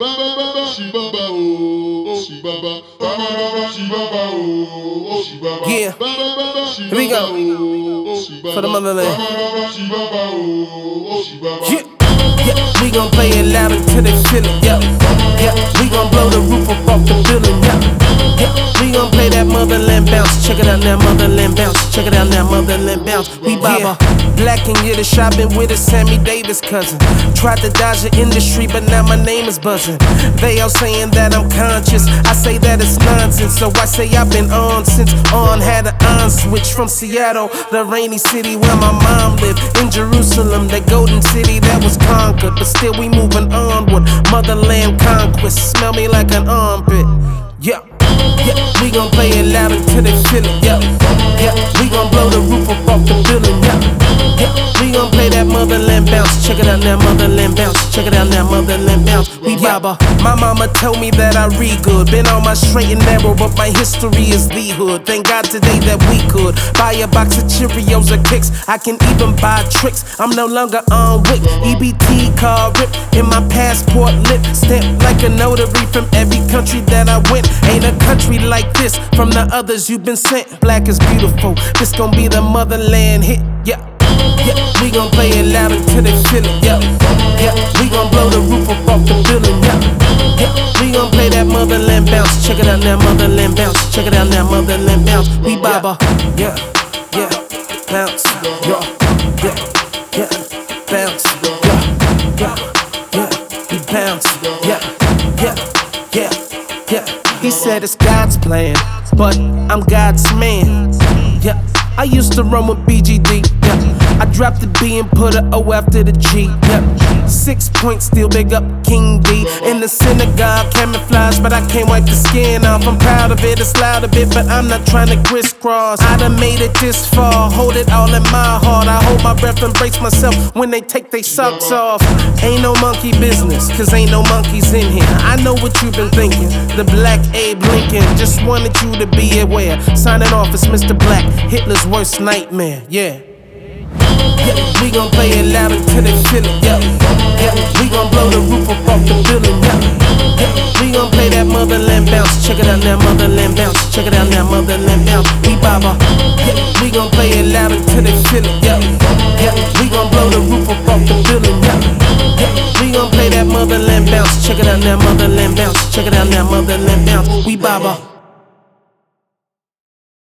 Yeah, here we go. For the motherland. Yeah, we gon' play it loud until they feel it. Yeah, we gon' blow the roof up off the building. Yeah, we gon' play that motherland bounce. Check it out now, motherland bounce. Check it out now, motherland bounce. We Baba, black and Yiddish. I've been with a Sammy Davis cousin. Tried to dodge the industry, but now my name is buzzing. They all saying that I'm conscious. I say that it's nonsense. So I say I've been on since on had an on switch from Seattle, the rainy city where my mom lived. In Jerusalem, the golden city that was conquered, but still we moving onward. Motherland conquest, smell me like an armpit. Yeah, we gon' play it loud until they feel it. Yeah, we gon' blow the roof up off the building. Yeah, we gon' play that motherland bounce. Check it out now, motherland bounce. Check it out now, motherland bounce. We Baba. My mama told me that I read good. Been on my straight and narrow, but my history is the hood. Thank God today that we could buy a box of Cheerios or Kicks. I can even buy tricks. I'm no longer on WIC. EBT card ripped in my passport lit. Stamped like a notary from every country that I went. Ain't a country like this from the others you've been sent. Black is beautiful. This gon' be the motherland hit. Yeah, we gon' play it loud until they feel it. Yeah, we gon' blow the roof up off the building. Yeah, we gon' play that motherland bounce. Check it out now, motherland bounce. Check it out now, motherland bounce. We Baba. Yeah, bounce. Yeah, bounce. Yeah, we bounce. Yeah. He said it's God's plan, but I'm God's man. Yeah, I used to run with BGD. Yeah, I dropped the B and put a O after the G. Yeah, 6 points, still big up King D. In the synagogue, camouflage, but I can't wipe the skin off. I'm proud of it, it's loud a bit, but I'm not trying to crisscross. I done made it this far, hold it all in my heart. I hold my breath and brace myself when they take their socks off. Ain't no monkey business, cause ain't no monkeys in here. I know what you've been thinking, the black Abe Lincoln. Just wanted you to be aware. Signing off as Mr. Black, Hitler's worst nightmare. Yeah, we gon' play it loud until they feel it. Yeah, we gon' blow the roof up off the building. Yeah, we gon' play that motherland bounce. Check it out now, motherland bounce. Check it out now, motherland bounce. We Baba. We gon' play it loud until they feel it. Yeah, we gon' blow the roof up off the building. Yeah, we gon' play that motherland bounce. Check it out now, motherland bounce. Check it out now, motherland bounce. We Baba.